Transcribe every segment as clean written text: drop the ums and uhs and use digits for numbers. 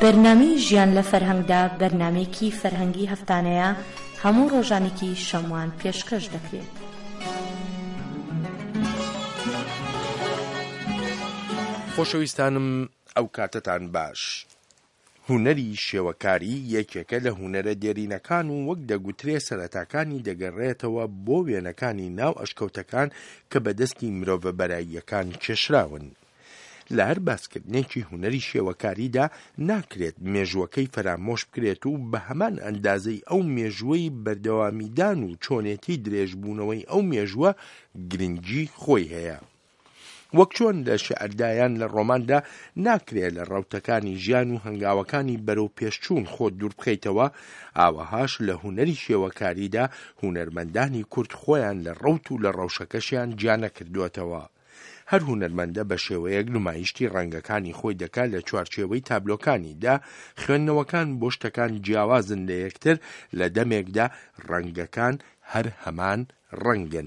بەرنامەی ژیان لە فەرهەنگدا بەرنامەیەکی فەرهەنگی هەفتانەیە هەموو ڕۆژانێکی شەموان پێشکەش دەکرێت. خۆشەویستانم ئەو کاتتان باش. هونەری شێوەکاری یەکێکە لە هونەرە دێرینەکان و وەک دەگوترێ سەرەتاکانی دەگەڕێتەوە بۆ وێنەکانی ناو ئەشکەوتەکان کە بەدەستی مرۆڤە بەراییەکان کێشراون. لە هەر باسکردنێکی هونەری شێوەکاریدا ناکرێت مێژووەکەی فەرامۆش بکرێت و بە هەمان ئەندازەی ئەو مێژووەی بەردەوامیدان و چۆنێتی درێژبوونەوەی ئەو مێژووە گرنگی خۆی هەیە. وەک چۆن لە شێعردایان لە ڕۆماندا ناکرێت لە ڕەوتەکانی ژیان و هەنگاوەکانی بەرەو پێشچوون خۆت دوور بخەیتەوە، ئاوەهاش لە هونەری شێوەکاریدا هونەرمەندانی کورد خۆیان لە ڕەوت و لە ڕەوشەکەشیان جیا نەکردووەتەوە. هەر هونەرمەندە بە شێوەیەک نمایشتی ڕەنگەکانی خۆی دەکات لە چوارچێوەی تابلۆکانیدا. خوێندنەوەکان بۆ شتەکان جیاوازن لە یەکتر، لە دەمێکدا ڕەنگەکان هەر هەمان ڕەنگن.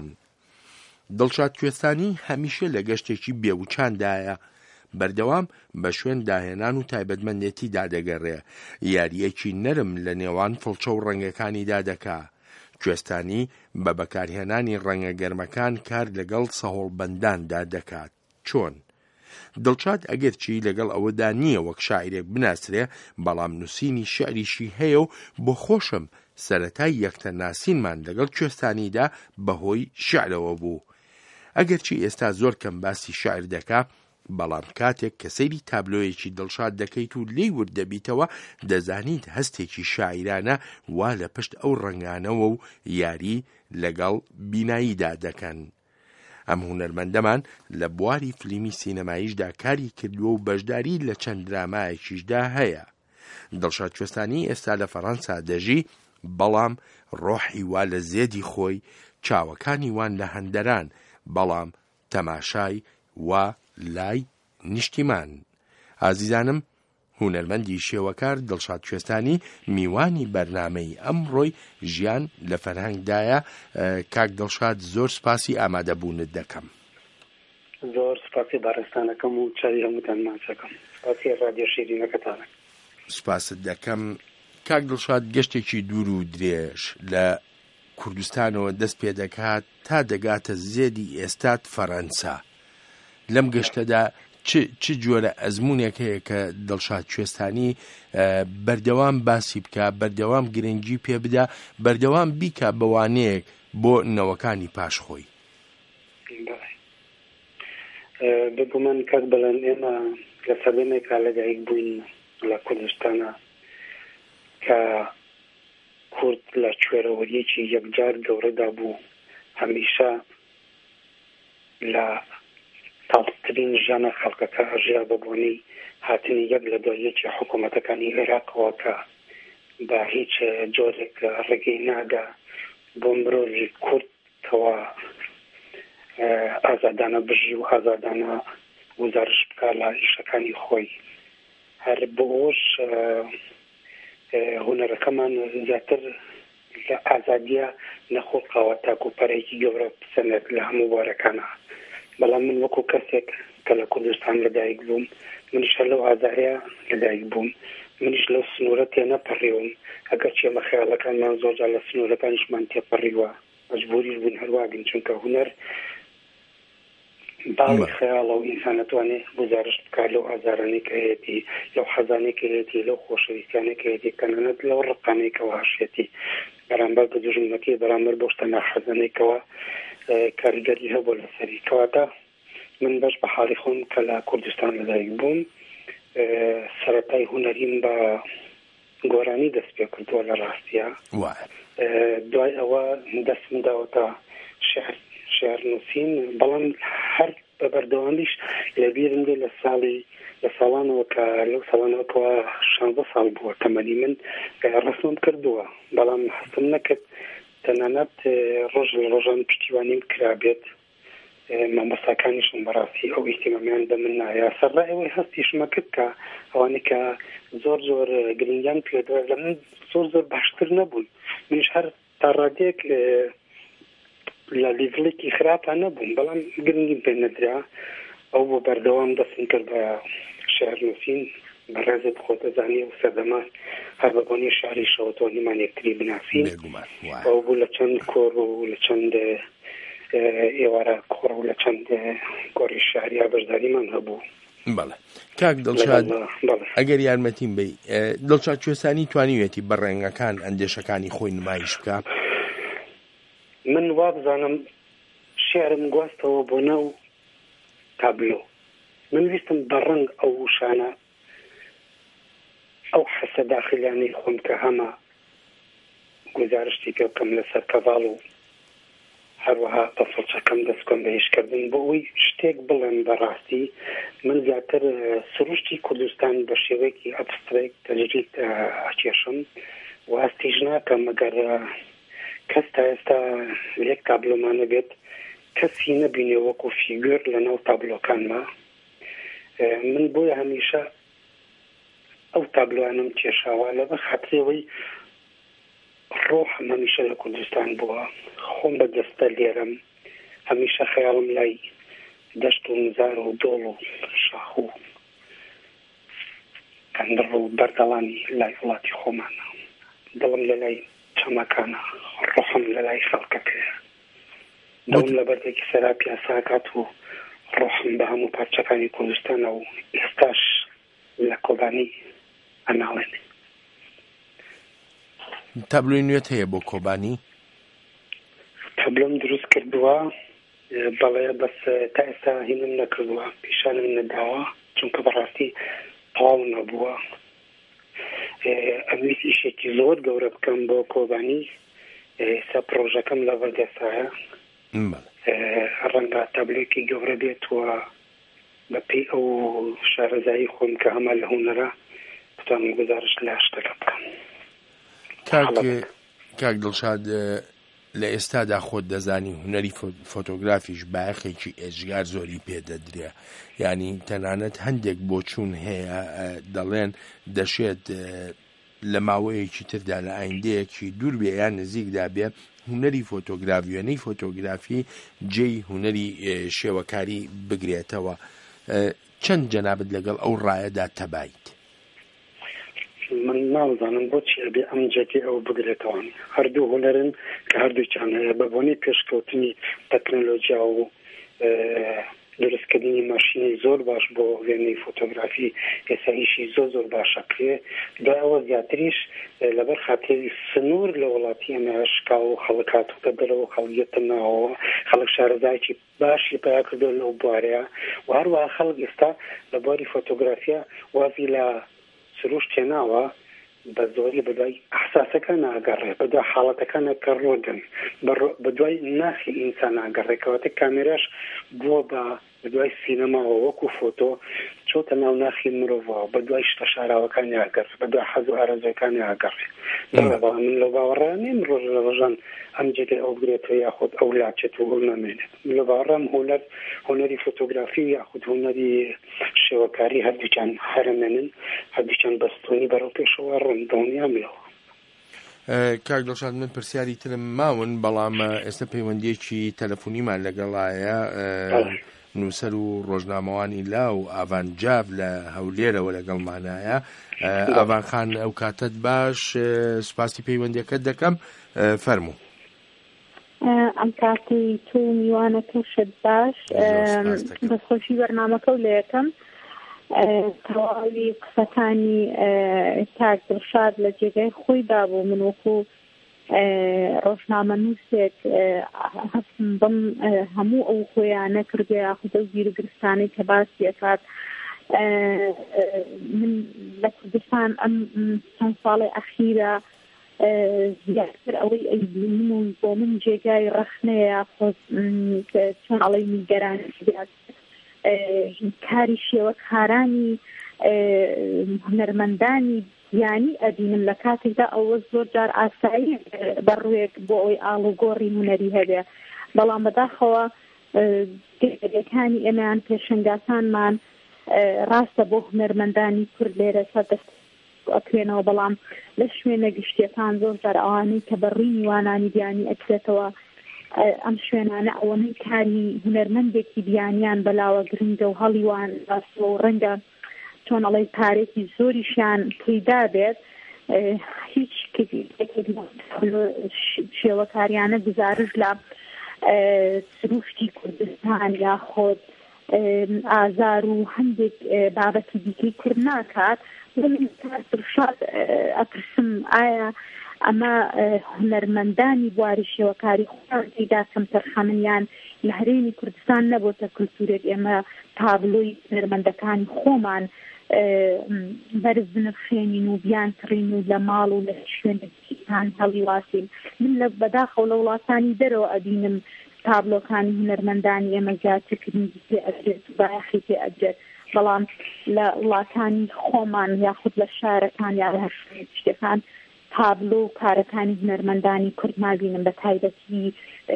دڵشاد کوێستانی هەمیشە لە گەشتێکی بێوچاندایە، بەردەوام بە شوێن داهێنان و تایبەتمەندێتیدا دەگەڕێ، یاریەکی نەرم لە نێوان فڵچە و ڕەنگەکانیدا دەکا. کوێستانی بە بەکارهێنانی ڕەنگە گەرمەکان کار لەگەڵ سەهۆڵبەنداندا دەکات. چۆن؟ دڵشاد ئەگەرچی لەگەڵ ئەوەدا نییە وەک شاعیرێک بناسرێ، بەڵام نووسینی شێعریشی هەیە و بۆ خۆشم سەرەتای یەکتە ناسینمان لەگەڵ کوێستانیدا بەهۆی شێعرەوە بوو. ئەگەرچی ئێستا زۆر کەم باسی شاعر دەکا، بەڵام کاتێک کە سەیری تابلۆیەکی دڵشاد دەکەیت و لێی وردەبیتەوە، دەزانیت هەستێکی شاعیرانە وا لە پشت ئەو ڕەنگانەوە و یاری لەگەڵ بیناییدا دەکەن. ئەم هونەرمەندەمان لە بواری فلیمی سینەماییشدا کاری کردووە و بەشداری لە چەند درامایەکیشدا هەیە. دڵشاد کوێستانی ئێستا لە فەڕەنسا دەژی، بەڵام ڕۆحی وا لە زێدی خۆی، چاوەکانی وان لە هەندەران، بەڵام تەماشای وا لای نیشتیمان. ئازیزانم، هونەرمەندی شێوەکار دڵشاد کوێستانی میوانی بەرنامەی ئەمڕۆی ژیان لە فەرهەنگدایە. کاک دڵشاد، زۆر سپاسی ئامادەبوونت دەکەم. زۆر سپاسی بارستانەکەم و چاوی هەمووتان ماچەکەم. سپاسی ڕادیۆ شیرینەکەتانە. سپاست دەکەم. کاک دڵشاد، گەشتێکی دوور و درێژ لە کوردستانەوە دەست پێ دەکات تا دەگاتە زێدی ئێستات فەڕەنسا. لەم گەشتەدا چ جۆرە ئەزموونێک هەیە کە دڵشاد کوێستانی بەردەوام باسی بکە، بەردەوام گرنگی پێ بدە، بەردەوام بیکە بەوانەیەک بۆ نەوەکانی پاشخۆی؟ بگومان کەس بەڵێن ئێمە لە سەردەمێکا لەدایک بووین لە کوردستانە کە کورد لە کوێرەوەریەکی یەکجار گەورەدا بوو، هەمیشە لە تاڵترین ژیانە خەڵکەکە ئەژیا بەبوونی هاتنی یەک لە دۆیەکی حکوومەتەکانی عێراقەوە کە بە هیچ جۆرێک ڕێگەی نادا بۆ مرۆڤی کوردەوە ئازادانە بژی و ئازادانە گزارش بکە لە ئیشەکانی خۆی. هەر بۆش هونەرەکەمان زیاتر لە ئازادیە نەخۆڵقاوە تاکو پەرەیەکی گەورە بسەنێت لە هەموو بارەکانە. بەڵام من وەکو کەسێک کە لە کوردستان لەدایک بووم، منیش لەو ئازایە لەدایک بووم، منیش لەو سنوورە تێنەپەڕیوم. ئەگەر چێمە خەیاڵەکانمان زۆرجار لە سنوورەکانیشمان تێپەڕیوە، مەجبوریش بوون هەروواگەن، چونکە هونەر باڵی خەیاڵە و ئینسان نەتوانێت گزارش بکات لەو ئازارانەی کە هەیەتی، لەو حەزانەی کە هەیەتی، لەو خۆشەویستیانەی کە هەیەتی، تەنانەت لەو ڕقانەی کەەوە هەشێتی بەرامبەر بە دوژمنەکەی، بەرامبەر بۆ شتە ناحەزانەیەکەوە کاریگەری هەبوو لەسەری. کەواتە من بەش بە حاڵی خۆم کە لە کوردستان لەدایک بووم، سەرەتای هونەریم بە گۆرانی دەست پێ کردووە لە ڕاستیە. دوای ئەوە دەستم داوەتە شێعر نووسین، بەڵام هەر بە بەردەوامیش لەبیرم دێ لە ساڵانەوە کە لەو ساڵانەوەکەوە 16 ساڵ بووە تەمەنی من ڕسمم کردووە، بەڵام هەستم نەکرد تەنانەت ڕۆژ لە ڕۆژان پشتیوانیم کرابێت. مامۆستاکانیشم بەڕاستی ئەو ئیحتیمامیان بە من نایە. سەرڕای ئەوەی هەستیشمە کرد کە ئەوانەی کە زۆر گرنگیان پێدرا لە من زۆر باشتر نەبوون. منیش هەر تا ڕادێک لە لیڤڵێکی خراپە نەبووم، بەڵام گرنگیم پێ نەدرا. ئەو بۆ بەردەوام دەستم کرد بە شێعر نووسین بەڕێزت خۆتەزانی و سەردەما هەر بەبوونی شاری شەوتۆنیمان یەکتری بناسین ئەو بوو لە چەند کۆڕ و لە چەند ئێوارە کۆڕ و لە چەند گۆڕی شاریا بەشداریمان هەبوو. بەڵێ کاک دڵشاد ئەگەر یارمەتیم بی دڵشاد کوێستانی توانیوێتی بە ڕێنگەکان ئەندێشەکانی خۆی نمایش بکە؟ من وا بزانم شێعرم گواستەوە بۆ ناو تابلۆ، من ویستم بە ڕەنگ ئەو وشانە ئەو حەسە داخلیانەی خۆم کە هەمە گزارشتی پێ بکەم لەسەر کەڤاڵ و هەروەها تەفڵچەکەم دەستکۆم بە هێشکردن بۆ ئەوی شتێک بڵێن بەڕاستی من زیاتر سروشتی کوردستان بە شێوەیەکی ئەبسترێک تەجریت ئەکێشم و ئاستیژ ناکەم ئەگەر کەس تا ئێستا لێک تابلۆمانە بێت کەسی نەبینێ وەکو فیگور لە ناو تابلۆکانما. من بۆیە هەمیشە ئەو تابلۆیانم کێشاوە لەبەر خاترەوەی ڕۆحم هەمیشە لە کوردستان بووە، خۆم بەدەستە لێرەم، هەمیشە خەیاڵم لای دەشت و نزار و دۆڵ و شاخ و کەندڕ و بەردەڵانی لای وڵاتی خۆمانە، دڵم لە لای چەمەکانە، ڕۆحم لە لای خەڵکە پێە، دڵم لە بەردێکی سەرا پیاساکات و ڕۆحم بە هەموو پارچەکانی کوردستانە و ئێستاش لە کۆبانی ئەناڵێنێ. تابلۆی نوێت هەیە بۆ کۆبانی؟ تابلۆم دروست کردووە، بەڵێ بەس تا ئێستا هینم نەکردووە، پیشانم نەداوە چونکە بەڕاستی تەواو نەبووە. ئەمویست ئیشێکی زۆر گەورە بکەم بۆ کۆبانی، ئێستا پرۆژەکەم لە بەردەسایە، ڕەنگە تابلۆیەکی گەورە بێتوە بەپێی ئەو شارەزایی خۆم کە هەمە لە هونەرە بتوانم گزارش لە شتەکە بکەم. کاک دڵشاد لە ئێستادا خۆت دەزانی هونەری فۆتۆگرافیش بایەخێکی ئێژگار زۆری پێدەدرێ، یعنی تەنانەت هەندێک بۆچوون هەیە دەڵێن دەشێت لە ماوەیەکی تردا لە ئایندەیەکی دوور بێ یان نزیکدا بێ هونەری فۆتۆگراف وێنەی فۆتۆگرافی جێی هونەری شێوەکاری بگرێتەوە. چەند جەنابەت لەگەڵ ئەو ڕایەدا تەبایت؟ من نازانم بۆچی ئەبێ ئەم جێگەی ئەو بگرێتەوە. هەردوو هونەرن کە هەردووچیان هەیە بە بۆنەی پێشکەوتنی تەکنۆلۆژیا و دروستکردنی ماشینی زۆر باش بۆ وێنەی فۆتۆگرافی ئێستا ئیشی زۆر باشە کرێ. دوایەوە زیاتریش لەبەر خاتری سنوور لە وڵاتی ئەمە شکا و خەڵک هاتووکە دەرەوە خەڵگێتە ناوەوە، خەڵک شارەزایکی باشی پیا کردو لەو بوارەیە و هەروەها خەڵک ئێستا لە بواری فۆتۆگرافیا وازی لە سروش تێناوە بە زۆری بەدوای ئەحساسەکان ئاگەڕێ، بەدوای حاڵەتەکانە کە ڕۆدن، بەدوای ناخی ئینسان ئاگەڕێکەوەتە کامێراش بووە بەدوای سینەماوە وەکو فۆتۆ چۆتە ناو ناخی مرۆڤەوە، بەدوای شتە شاراوەکانی ئاگەڕێ، بەدوای حەز و ئارەزوەکانی ئاگەڕێ. من لە باوەڕێ نیم ڕۆژ لە ڕۆژان ئەم جێگەی ئەو بگرێتەوە یاخود ئەو لاچێت و ئەو نامێنێت. لە باوەڕێم هونەری فۆتۆگرافی یاخود هونەری شێوەکاری هەردووچیان هەرەمێنن، هەردووچیان بەستۆنی بەرەو پێشەوە ڕۆن دڵنیام لەوە. کاک دڵشاد من پرسیاری ترم ماون، بەڵام ئێستا پەیوەندیەکی تەلەفۆنیمان لەگەڵایە نووسەر و ڕۆژنامەوانی لاو ئاڤانجاڤ لە هەولێرەوە لەگەڵمانایە. ئاڤان خان ئەو کاتت باش، سوپاسی پەیوەندیەکەت دەکەم، فەرموو. ئەم کاتی تو میوانەکەشت باش، بەخۆشی بەرنامەکە و لە یەکەم تەواوی قسەکانی کاک دڵشاد لە جێگای خۆی دابوو. من وەکو ڕۆژنامە نووسێک هەستم بم هەموو ئەو خۆیانە کردو یاخودە و گیرگرستانی کە باسی ئەکات. من لە کوردستان ئەم چەند ساڵی ئەخیرە زیاتر ئەوەی ئەیبینم و بۆ من جێگای ڕەخنەیە چۆن ئەڵەی میگەرانی کاری شێوەکارانی هونەرمەندانی یانی ئەبینم لە کاتێکدا ئەوە زۆر جار ئاسایی بەڕوویەک بۆ ئەوەی ئاڵوگۆڕی هونەری هەبێ، بەڵام بەداخەوە گەرەکانی ئێمەیان پێشنگاسانمان ڕاستە بۆ هونەرمەندانی کورد لێرە سەردەست ئەکرێنەوە، بەڵام لە شوێنە گشتیەکان زۆر جار ئەوانەی کە بەڕووی میوانانی بیانی ئەکرێتەوە ئەم شوێنانە ئەوەنەی کاری هونەرمەندێکی بیانیان بەلاوە گرنگە و هەڵیوان ڕاستەوە و ڕەنگە چۆن ئەڵێ پارێکی زۆریشیان پێدا بێت هیچ شێوەکاریانە گزارش لە سروشتی کوردستان یاخۆت ئازار و هەندێک بابەتی دیکەی کرد ناکات شاد ئەپرسم ئایا ئەمە هونەرمەندانی بواری شێوەکاری خۆیان تێدا کەمتەرخەمنیان لە هەرێمی کوردستان نەبووتە کولتورێک ئێمە تابلۆی هونەرمەندەکانی خۆمان بەرز بنرخێنین و بیان کڕین و لە ماڵ و لە شوێنەکان هەڵیواسین من لە بەداخەو لە وڵاتانی دەرەوە ئەبینم تابلۆکانی هونەرمەندانی ئێمە زیاترکردنی پێ ئەدرێت و بایەخی پێ ئەدرێت بەڵام لە وڵاتانی خۆمان یاخود لە شارەکان یا لە هەر شتێکان تابلۆ و کارەکانی هونەرمەندانی کورد نابینم بە تایبەتی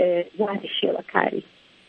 واری شێوەکاری.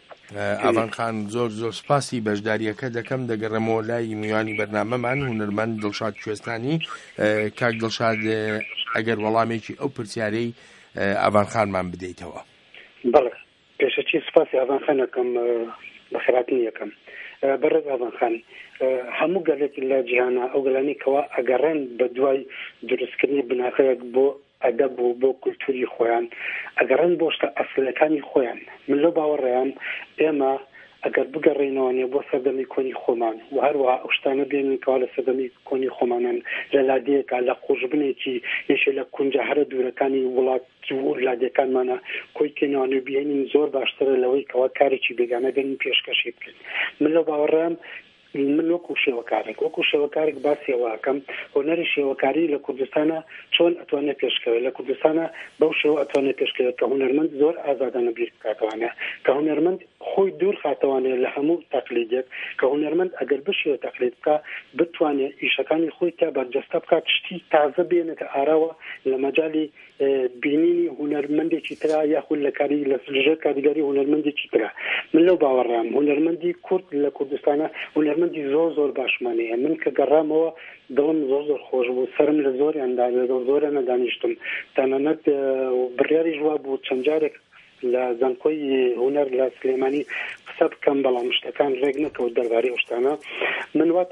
ئاوان خان زۆر زۆر سپاسی بەشداریەکە دەکەم دەگەڕێمەوە لای میوانی بەرنامەمان هونەرمەند دڵشاد کوێستانی. کاک دڵشاد ئەگەر وەڵامێکی ئەو پرسیارەی ئاوان خانمان بدەیتەوە. بەڵێ پێشەچی سپاسی ئاوان خانەکەم بەخێراتنی یەکەم بەڕێز ئاوان خان هەموو گەلێکی لە جیهانە ئەو گەلانی کەوا ئەگەڕێن بە دوای دروستکردنی بناغەیەک بۆ ئەدەب و بۆ کولتوری خۆیان ئەگەڕێن بۆ شتە ئەسلەکانی خۆیان من لەو باوەڕێیان ئێمە ئەگەر بگەڕێنەوەنێ بۆ سەردەمی کۆنی خۆمان و هەروەها ئەو شتانە بێنین کەوا لە سەردەمی کۆنی خۆمانان لە لادەیەکە لە قوژبنێکی یەکێ لە کونجە هەرە دوورەکانی وڵاتی و لادەکانمانە کۆی کێنەوەنێ بێنین زۆر باشترە لەوەی کەوا کارێکی بێگانە بێنین پێشکەشی بکەین. من لەو باوەڕێم من وەکو شێوەکارێک باسیەوەکەم هۆنەری شێوەکاری لە کوردستانە چۆن ئەتوانێت پێشکەوێت لە کوردستانە بەو شێوە ئەتوانێت پێشکەوێت کە هونەرمەند زۆر ئازادانە بیر بکاتوانە کە هونەرمەند خۆی دوور خاتەوانێت لە هەموو تەقلیدێک کە هونەرمەند ئەگەر بشێوە تەقلید بکە بتوانێت ئیشەکانی خۆی تا بەرجەستە بکات شتی تازە بێنێتە ئاراوە لە مەجالی بینینی هونەرمەندێکی ترا یاخود لە کاری لە سلژە کاریگەری هونەرمەندێکی ترا. من لەو باوەڕام هونەرمەندی کورد لە کوردستانە هونەرمەندی زۆر باشمانەیە. من کە گەڕامەوە دڵم زۆر خۆش بوو سرم لە زۆریاندا زۆرە نەدانیشتم تەنانەت بڕیاری ژوا بوو چەند جارێک لە زانکۆی هونەر لە سلێمانی قسە بکەم بەڵام شتەکان ڕێک نەکەوت دەربارەی ئەو من وا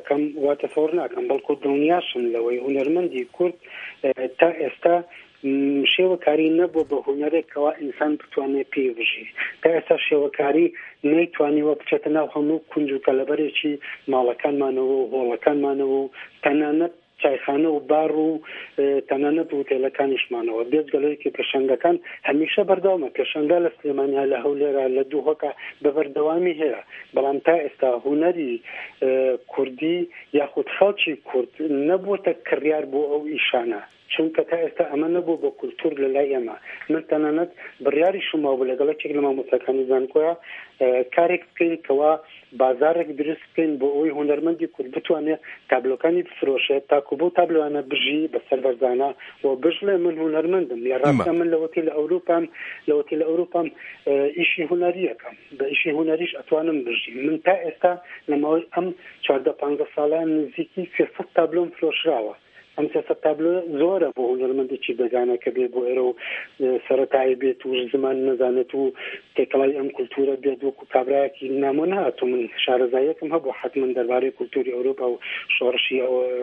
تەسەوڕ ناکەم بەڵکو دڵنیاشم لەوەی هونەرمەندی کورد تا ئێستا شێوەکاری نەبووە بە هونەرێکەوە ئینسان بتوانێت پێی بژی تا ئێستا شێوەکاری نەیتوانیوە بچێتە ناو هەموو کونج و کەلەبەرێکی ماڵەکانمانەوە و هۆڵەکانمانەوە و تەنانەت چایخانە و بار و تەنانەت وتێلەکانیشمانەوە بێجگەلەیەکی پێشەنگەکان هەمیشە بەردەوامە پێشەنگە لە سلێمانیا لە هەولێرە لە دوو هۆکە بە بەردەوامی هەیە بەڵام تا ئێستا هونەری کوردی یاخود خەڵکی کورد نەبووتە کڕیار بۆ ئەو ئیشانە چونکە تا ئێستا ئەمە نەبوو بە کولتور لە لای ئێمە. من تەنانەت بڕیاری شما بوو لەگەڵێکێک لە مامۆستاکانی زانکۆیە کارێک بکەین کەوا بازارێک دروست بکەین بۆ ئەوەی هونەرمەندی کورد بتوانێت تابلۆکانی بفرۆشێت تاکو بۆ تابلۆوانە بژی بەسەر بەرزانە و بژڵێ من هونەرمەندم یا ڕاستە من لەوەتی لە ئەوروپام ئیشی هونەریەکەم بە ئیشی هونەریش ئەتوانم بژی. من تا ئێستا لەماوەی ئەم 14-15 ساڵان نزیکی 300 تابلۆم فرۆشراوە. ئەم 300 تابلۆ زۆرە بۆ هونەرمەندێکی بەگانە کە بێ بۆ ئێرە و سەرەتایی بێت و زمان نەزانێت و تێکەڵای ئەم کولتورە بێت وەکو کابراایەکی نامۆ نهات و من شارەزایەکم هەبوو حتمن دەربارەی کولتوری ئەوروپا و شۆڕشی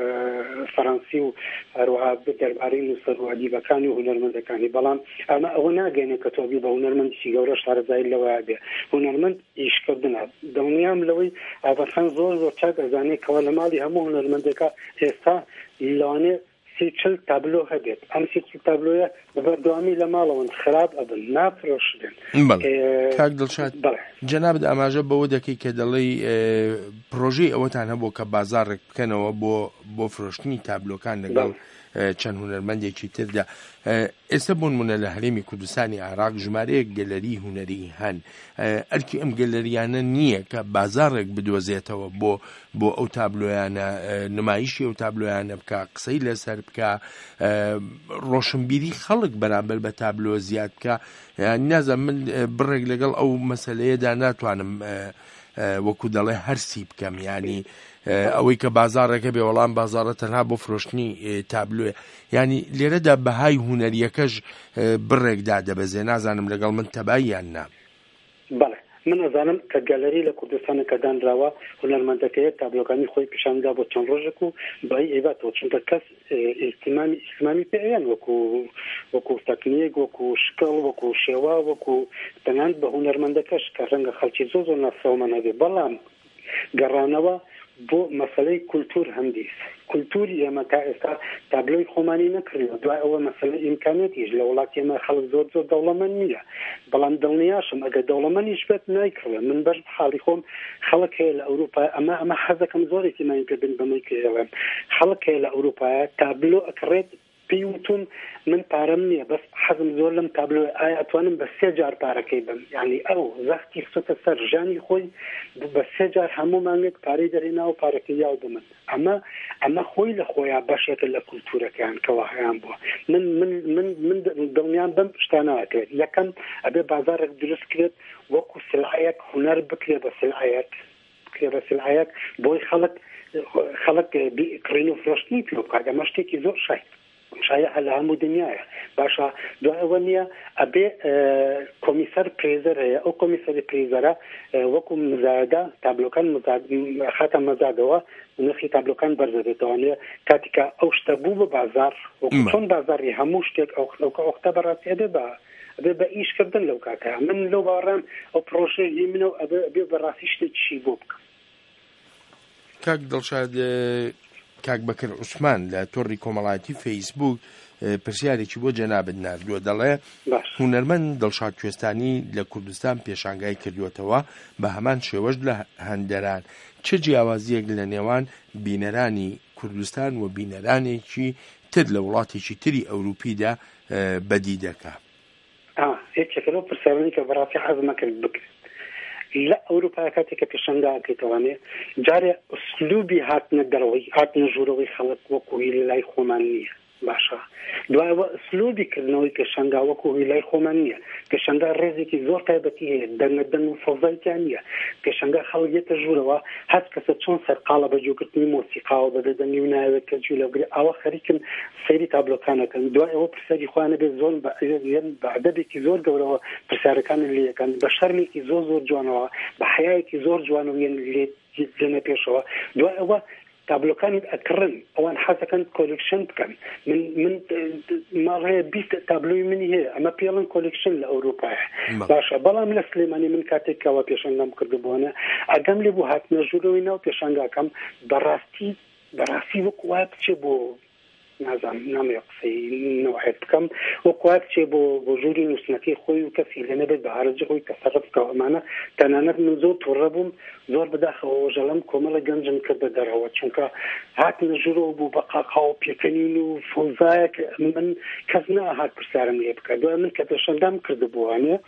فەڕەنسی و هەروەها دەربارەی نووسەر و ئەدیبەکانی و هونەرمەندەکانی بەڵام ئەمە ئەوە ناگەێنێت کە تۆ بی بە هونەرمەندێکی گەورە شارەزایی لەوەیە بێ هونەرمەند ئیشکردنە. دڵنیام لەوەی ئاڤەرخان زۆر چاک ئەزانێت کەوا لە ماڵی هەموو هونەرمەندەکە ئێستا لەوانێ 30-40 تابلۆ هەبێت ئەم 30 تابلۆیە بەبەردەوامی لە ماڵەوەن خراپ ئەبن نافرۆشدن. کاک دڵشاد جەنابەت ئاماژە بەوە دەکەی کە دەڵێی پرۆژەی ئەوەتان هەبوو کە بازارێک بکەنەوە بۆ فرۆشتنی تابلۆکان لەگەڵ چەند هونەرمەندێکی تردا. ئێستا بۆ نمونە لە هەرێمی کوردستانی عێراق ژمارەیەک گەلەری هونەری هەن ئەرکی ئەم گەلەریانە نییە کە بازارێک بدۆزێتەوە بۆ ئەو تابلۆیانە نمایشی ئەو تابلۆیانە بکە قسەی لەسەر بکە ڕۆشنبیری خەڵک بەرامبەر بە تابلۆ زیاد بکە. نازانم من بڕێک لەگەڵ ئەو مەسەلەیەدا ناتوانم وەکو دەڵێ هەرسی بکەم ینی ئەوەی کە بازارێکە بێ وەڵام بازارە تەنها بۆ فرۆشتنی تابلوێ ینی لێرەدا بەهای هونەریەکەش بڕێکدا دەبەزێ نازانم لەگەڵ من تەباییان نا. بەڵێ من ئەزانم کە گەلەری لە کوردستانە کە دانراوە هونەرمەندەکەیە تابلۆکانی خۆی پیشاندا بۆ چەند ڕۆژێک و بەی ئێواتەوە چونکە کەس ئیسلامی پێیان وەکو تەکنیک وەکو شکڵ وەکو شێوە وەکو تەنان بە هونەرمەندەکەش کە ڕەنگە خەڵکی زۆر ناسەومە نەبێ بەڵام گەڕانەوە بۆ مەسەلەی کولتور هەندیس کولتوری ئێمە تا ئێستا تابلۆی خۆمانی نەکردوە دوای ئەوە مەسەلەی ئیمکانێتیش لە وڵاتی ئێمە خەڵک زۆر دەوڵەمەند نییە بەڵام دڵنیاشم ئەگەر دەوڵەمەندیش بێت نایکڕێ من بەش حاڵی خۆم خەڵک هەیە لە ئەوروپا ئەمە حەزەکەم زۆرێکی مای پێبن بەمەی کێڵێم خەڵک هەیە لە ئەوروپایە تابلۆ ئەکڕێت پێیوتون من پارەم نییە بەس حەزم زۆر لەم تابلۆ ئایا ئەتوانم بە 3 جار پارەکەی بم یعنی ئەو زەختی سوتە سەر ژانی خۆی بە 3 جار هەموو مانگێک پارەی دەرێنا و پارەکەی یاو بمن ئەمە خۆی لە خۆیان بەشێکە لە کولتورەکەیان کەوا هەیان بووە من دڵنیان بم شتانەکرێت یەکەم ئەبێ بازارێک دروست کرێت وەکو سلعەیەک هونەر بکرێ بە سلعەیەک بۆی خەڵک کڕین و فرۆشتنی پێ بکات ئەمە شتێکی زۆر شایع لە هەموو دنیاە باشە دوای ئەوە نییە ئەبێ کۆمیسەر پرێزەر هەیە ئەو کۆمیسەری پرێزەرە وەکو مزایدا تابلۆکان خاتە مەزادەوە نرخی تابلۆکان بەرزەبێتەوە کاتیکە ئەو شتە بوو بە بازار وەکو چۆن بازاری هەموو شتێک ئەوقتە بەڕاستی ئەبێ بە ئیشکردن لەو کاکە من لەو باڕام ئەو پرۆژەی منە ئەبێ بەڕاستی شتێکی بۆ بکەم. کاک دڵشاد کاک بەکر عوسمان لە تۆڕی کۆمەڵایەتی فەیسبوک پرسیارێکی بۆ جەنابەت نردووە دەڵێ هونەرمەند دڵشاد کوێستانی لە کوردستان پێشانگای کردوێتەوە بە هەمان شێوەش لە هەندەران چه جیاوازیەک لە نێوان بینەرانی کوردستان و بینەرانێکی تر لە وڵاتێکی تری ئەوروپیدا بەدی دەکا هیچێکەوە پرسیارانی کە بەڕاستی حەزم نەکرد بکرێت لە ئەوروپا کاتێککە پێشەنگاکەیتەوانێ جارێ ئوسلوبی هاتنە دەرەوەی هاتنە ژوورەوەی خەڵک وەکوی لای خۆمان نییە باشە دوایەوە ئوسلوبیکردنەوەی پێشەنگا وەکوی لای خۆمان نییە پێشەنگا ڕێزێکی زۆر تایبەتی هەیە دەنگەدەن و فەوزایتیان نییە پێشەنگا خەڵکێتە ژوورەوە هەر کەسە چۆن سەرقاڵە بەجێکردنی مۆسیقاوە بەدە دەنگی و ناوێت کە جوی لەگرێ ئەوە خەریکن سەیری تابلۆکانەکەن دوای ئەوە پرسیاری خۆیانە بێت زۆر بە ئەدەبێکی زۆر گەورەوە پرسیارەکانن لێەکەن بە شەرمێکی زۆر جوانەوە بە حەیایەکی زۆر جوانەوە لێنە پێشەوە دوای ئەوە تابلۆکانی ئەکڕن ئەوان حەزەکەن کۆلکشن بکەن من ماڵەیە 20 تابلۆی منی هەیە ئەمە پێڵن کۆلکشن لە ئەوروپایە باشە بەڵام لە سلێمانی من کاتێکەوە پێشەنگام کردبووانە ئەگەم لێ بوو هاتنە ژوورەوەی ناو پێشەنگاکەم بەڕاستی وەکو وای بچێ بۆ نازانم نامێ قسەی نەوەحێت بکەم وەکوات چێ بۆ ژووری نووسنەکەی خۆی و کەسی لە نەبێت بە هەرجی خۆی تەسەڕف بکەوە ئەمانە تەنانەت من زۆر تووڕە بووم زۆر بەداخەوە ژەڵم کۆمەڵە گەنجم کردە دەرەوە چونکە هاتنە ژوورەوە بوو بە قاقاو پێکەنین و فۆزایەک من کەس نەهات پرسیارم لێ بکە دوای من کە پێشەنگام کردبووانێ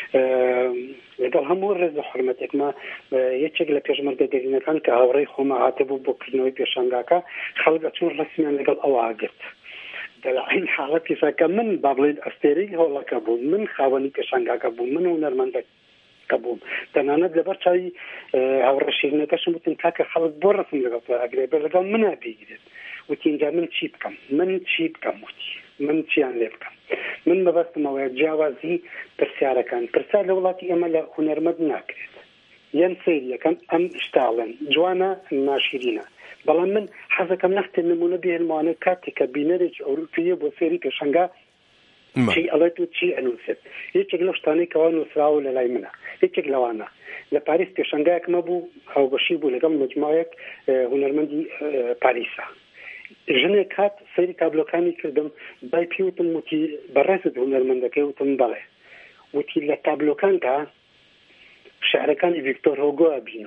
لەگەڵ هەموو ڕێز و حرمەتێکمە یەکێک لە پێشمەرگە دەرینەکان کە هاوڕێی خۆمە هاتەبوو بۆ کردنەوەی پێشەنگاکە خەڵک چۆن ڕسمیان لەگەڵ ئەوە گرت دەلاعین حاڵەتی ساکە من با بڵێن ئەستێرەی هەوڵەکە بووم من خاوەنی پێشەنگاکە بووم من هونەرمەندەکە بووم تەنانەت لەبەر چاوی هاوڕێ شیرینەکەشم وتم کاکە خەڵک بۆ ڕسم لەگەڵ ئەگرێ بە لەگەڵ منە بگرێت وتی اینجا من چی بکەم وتی من چیان لێ بکەم من بەبەستمەوەیە جیاوازی پرسیارەکان پرسیار لە وڵاتی ئێمە لە هونەرمەند ناکرێت یان سەیریەکەم ئەم شتاڵن جوانە ناشیرینە بەڵام من حەزەکەم نەختێ نمونە بێنمانە کاتێککە بینەرێک ئەوروپیە بۆ سێری پێشەنگا چی ئەڵێت و چی ئەنووسێت یەکێک لەو شتانەی کەوا نووسراوە لە لای منە یەکێک لەوانە لە پاریس پێشەنگایەکمە بوو هاوبەشی بوو لەگەڵ مجموعەیەک هونەرمەندی پاریسە ژنێک هات سەیری تابلۆکانی کردم بای پێوتم وتی بەڕێزت هونەرمەندەکەی وتم بەڵێ وتی لە تابلۆکاندا شعرەکانی ڤیکتۆر هۆگۆ بینم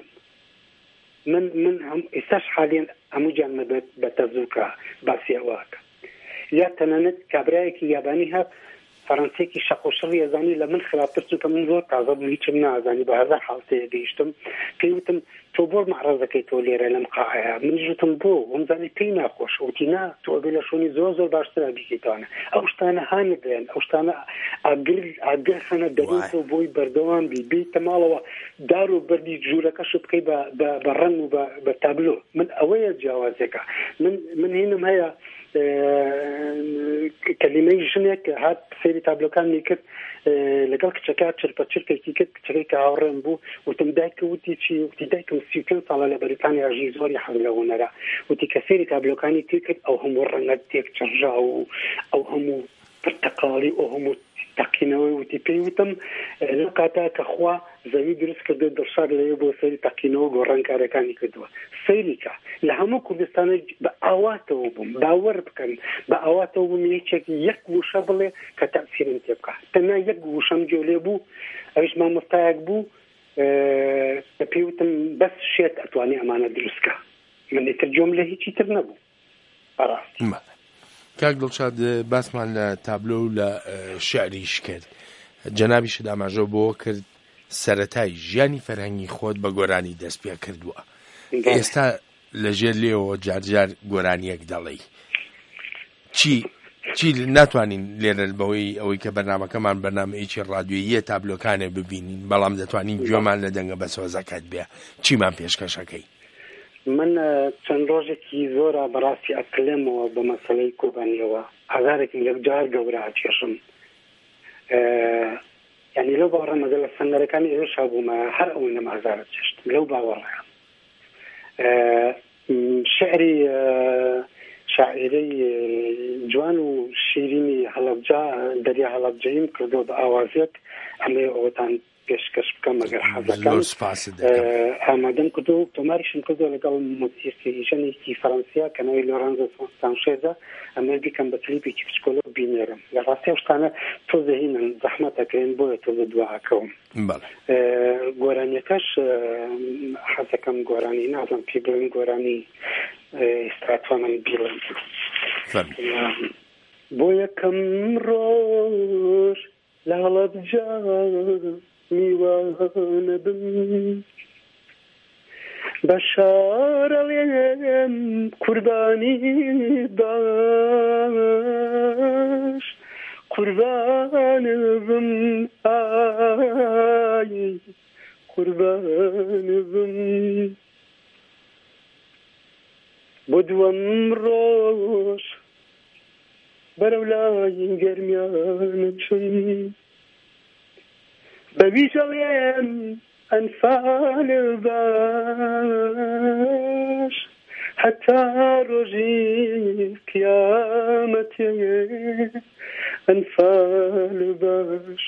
من ئێستاش حاليا هەموو جان مەبێت بە تەزووکە باسی ئەوەکە یا تەنانەت کابرایەکی یابانی هات فەڕەنسێکی شەقۆشڕی ئەزانی لە من خراپتر چونکە من زۆر تازە بوو هیچم نازانی بە هەزار حاڵەتەیە گەیشتم پێیوتم تۆ بۆ معرەزەکەی تۆ لێرە لەم قاعەیە من ژوتم بۆ وەمزانی پێی ناخۆش وتی نا تۆ بێ لە شوێنی زۆر باشترە بیکەیتوانە ئەو شتانە هانە دێن ئەو شتانە ئاگر خەنە دەبێتەوە بۆی بەردەوام بیتە ماڵەوە دار و بەردی ژوورەکەش بکەی بە ڕەنگ و بە تابلۆ من ئەوەیە جیاوازێکە من هینم هەیە کەلیمە ئەمەی ژنێک هات سەیری تابلۆکانی کرد لەگەڵ کچەکە چرپەچرکێکی کرد کچەکەی کە هاوڕێم بوو وتم دایکە وتی چی وتی دایکم 35 ساڵە لە بەریتانیا ژی زۆری حەز لە هونەرە وتی کە سەیری تابلۆکانی تێ کرد ئەو هەموو ڕەنگە تێک چڕژا و ئەو هەموو پرتەقاڵی ئەو هەموو تەقینەوەی وتی پێی وتم لەو کاتا کە خوا زەوی دروست کردو دڵشاد لەوێ بۆ سەیری تەقینەوە گۆڕانکارەکانی کردووە سەیریکە لە هەموو کوردستانە بە ئاواتەوە بووم باوەڕ بکەن بە ئاواتەوە بووم یەک وشە بڵێ کە تەأسیرم تێ بکە تەنیا یەک وشەم جۆلێ بوو ئەویش مامۆستایەک بوو کە پێی وتم بەس شێت ئەتوانی ئەمانە دروستکە من ئیتر جۆم لە هیچی تر نەبوو بەڕاستی کاک دڵشاد باسمان لە تابلۆ و لە شعریش کرد جەنابیش ئاماژە بۆ کرد سەرەتای ژیانی فەرهەنگی خۆت بە گۆرانی دەست پێ کردووە ئێستا لەژێر لێەوە جارجار گۆرانیەک دەڵێ چی ناتوانین لێرە بەوەی ئەوەی کە بەرنامەکەمان بەرنامەیەکی ڕادیۆییە تابلۆکانێ ببینین بەڵام دەتوانین گوێمان لە دەنگە بە سۆزەکەت بێ چیمان پێشکەشەکەی من چەند ڕۆژێکی زۆرە بەڕاستی ئەکلێمەوە بە مەسەلەی کۆبانیەوە هەزارێکی یەکجار گەورە ئاچێشم یعنی لەو باوەڕەمەدە لە سەنگەرەکانی ئێوە شابوومە هەر ئەوەی لەم هەزارە چێشت لەو باوەڕەیە شاعیرەی جوان و شیرینی هەڵەبجا دەریا هەڵەبجەیم کردو بە ئاوازێک ئەمێ ئەوەتان پێشکەش بکەم ئەگەر حەزەکەم ئامادەم کردو و تۆماریشم کردو لەگەڵ موسیقیژنێکی فەڕەنسیا کە ناوی لۆرانزۆ سانشێزە ئەمە بیکەم بە کلیپێکی کچکۆلە بینێرم لە ڕاستی ئەو شتانە تۆزە هینن زەحمەتەکەین بۆیە تۆزە دواکەوم گۆرانیەکەش حەزەکەم گۆرانی نازم پێ بڵێن گۆرانی ئێستاتوانم بیڵێن بۆ یەکەم ڕۆژ لە هەڵەبجا میوانە بم بە شارەڵێم قوربانی باش قوربانم ئای قوربانم بۆ دووەم ڕۆژ بەرەو لای گەرمیانە چوون بەویژەڵێم ئەنفال باش حتا ڕۆژی قیامەتێ ئەنفال باش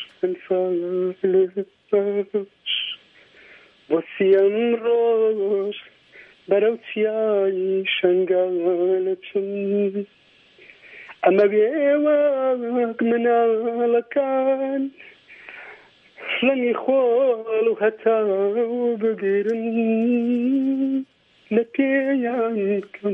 بۆ سیەم ڕۆژ بەرەو چیای شەنگالە چوون ئەمە بێوەک مناڵەکان لەنی خۆڵ و هەتا بگرن لە پێیان کەم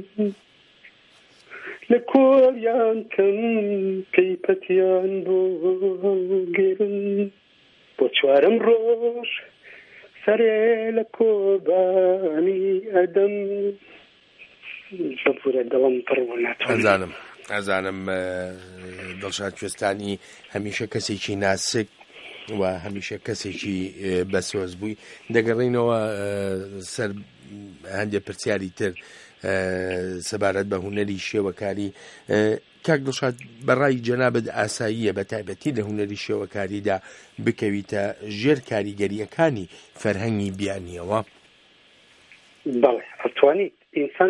لە کۆڵیان کەم کەیپەتیان بۆ گرن بۆ چوارم ڕۆژ سەرێ لە کۆبانی ئەدەم بەپورە دڵم پڕ بوو ناتوانم ئەزانم دڵشاد کوێستانی هەمیشە کەسێکی ناسک و هەمیشە کەسێکی بەسۆز بووی دەگەڕینەوە سەر هەندێک پرسیاری تر سەبارەت بە هونەری شێوەکاری کاک دڵشاد بەڕای جەنابەت ئاساییە بە تایبەتی لە هونەری شێوەکاریدا بکەویتە ژێر کاریگەریەکانی فەرهەنگی بیانیەوە بەڵێ ئەتوانیت ئینسان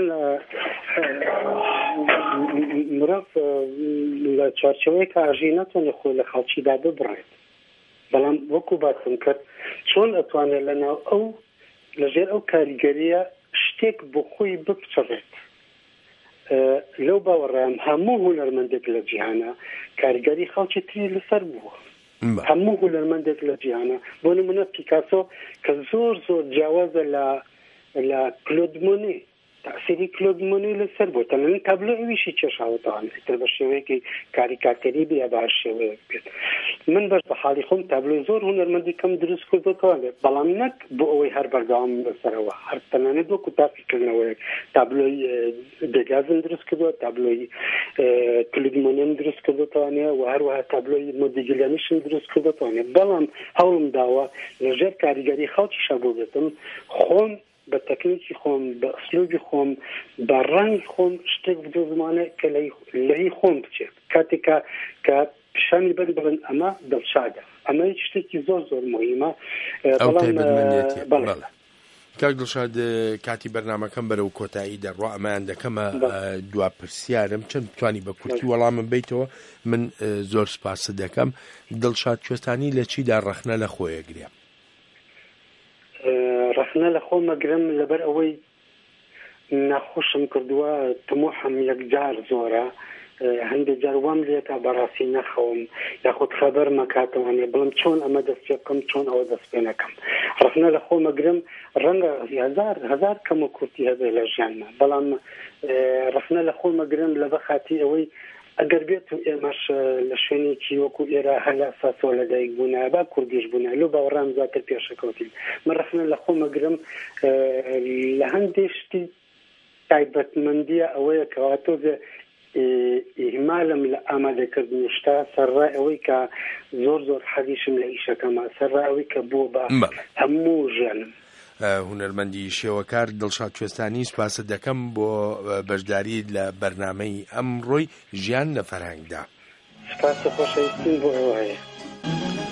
مرۆڤ لە چوارچەوەیەکە ئاژی ناتوانێت خۆی لە خەڵکیدا ببڕێت بەڵام وەکو باسم کرد چۆن ئەتوانێت لەناو ئەو لەژێر ئەو کاریگەریە شتێک بۆ خۆی بپچڕێت لەو باوەڕام هەموو هونەرمەندێک لە جیهانە کاریگەری خەڵکی تری لەسەر بووە هەموو هونەرمەندێک لە جیهانە بۆ نمونە پیکاسۆ کە زۆر جیاوازە لە کلۆد مۆنێ تأثیری کلۆد مۆنێ لەسەر بوو تەنانەت تابلۆ ئەویشی چێشاوەتەوە تر بە شێوەیەکی کاریکاتەری بێ بە هەر شێوەیەک بێت من بەش بە حاڵی خۆم تابلۆ زۆر هونەرمەندی کەم دروست کردوتەوە بەڵام نەک بۆ ئەوەی هەر بەردەوام لەسەرەوە هەر تەنانەت وەکو تاقیکردنەوەیەک تابلۆی دێگازم دروست کردووە تابلۆی کلۆد مۆنێم دروست کردوتەوانێ و هەروەها تابلۆی مۆدیگلیانیشم دروست کردوتەوانێ بەڵام هەوڵم داوە لەژێر کاریگەری خەڵکیشە بۆ بێتم خۆم بە تەکنیکی خۆم بە ئەسلوبی خۆم بە ڕەنگی خۆم شتێک بدۆ زمانە کە لەی خۆم بچێت کاتێکە کە پیشانی بن بڵن ئەمە دڵشادە ئەمە هیچ شتێکی زۆر زۆر مهمە. بەڵام کاک دڵشاد کاتی بەرنامەکەم بەرەو کۆتایی دەڕوا ئەمایان دەکەمە دوا پرسیارم چەند بتوانی بە کورتی وەڵامم بیتەوە من زۆر سپاس دەکەم. دڵشاد کوێستانی لە چیدا ڕەخنە لە خۆیەگرێ؟ ڕەخنە لە خۆمەگرم لەبەر ئەوەی ناخۆشم کردووە تمۆحم یەکجار زۆرە هەندێک جار وام لێتە بەڕاستی نەخەوم یاخود خەبەر مەکاتەوانێ بڵم چۆن ئەمە دەست پێ بکەم چۆن ئەوە دەست پێ نەکەم. ڕەخنە لە خۆمەگرم ڕەنگە هەزار کەم و کورتی هەبێ لە ژیانمە بەڵام ڕەخنە لە خۆمەگرم لە بەخاتی ئەوەی ئەگەر بێت و ئێمەش لە شوێنێکی وەکو ئێرە هەلا ساسۆ لەدایک بوونا با کوردیش بوونا لۆ باوەڕام زیاتر پێشەکەوتین من ڕەخنە لە خۆمەگرم لە هەندێک شتی تایبەتمەندیە ئەوەیە کەوا تۆزێ ئیهمالم لە ئامادەکردنی شتا سەرڕای ئەوەی کە زۆر زۆر حەدیشم لە ئیشەکەمە سەرڕای ئەوەی کە بۆ بە هەموو ژیانم. هونەرمەندی شێوەکار دڵشاد کوێستانی سوپاست دەکەم بۆ بەشداری لە بەرنامەی ئەمڕۆی ژیان لە فەرهەنگدا. سپاس و خۆشەویستیم بۆ ئێوە هەیە.